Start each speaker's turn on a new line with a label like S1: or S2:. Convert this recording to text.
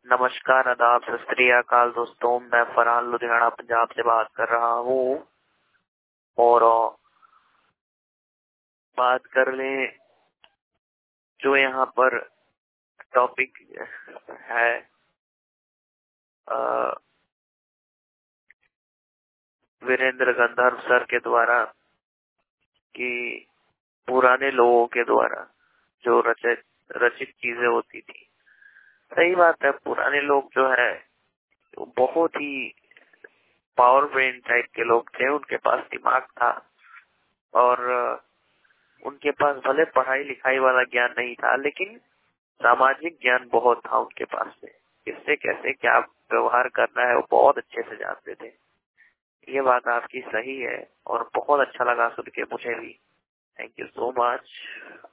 S1: नमस्कार, आदाब, सत श्री अकाल दोस्तों। मैं फरहान लुधियाना पंजाब से बात कर रहा हूँ और बात कर लें जो यहाँ पर टॉपिक है वीरेंद्र गंधर्व सर के द्वारा कि पुराने लोगों के द्वारा जो रचित चीजें होती थी। सही बात है, पुराने लोग जो है वो बहुत ही पावर ब्रेन टाइप के लोग थे। उनके पास दिमाग था और उनके पास भले पढ़ाई लिखाई वाला ज्ञान नहीं था, लेकिन सामाजिक ज्ञान बहुत था उनके पास में। किससे कैसे क्या व्यवहार करना है वो बहुत अच्छे से जानते थे। ये बात आपकी सही है और बहुत अच्छा लगा सुन के मुझे भी। Thank you so much.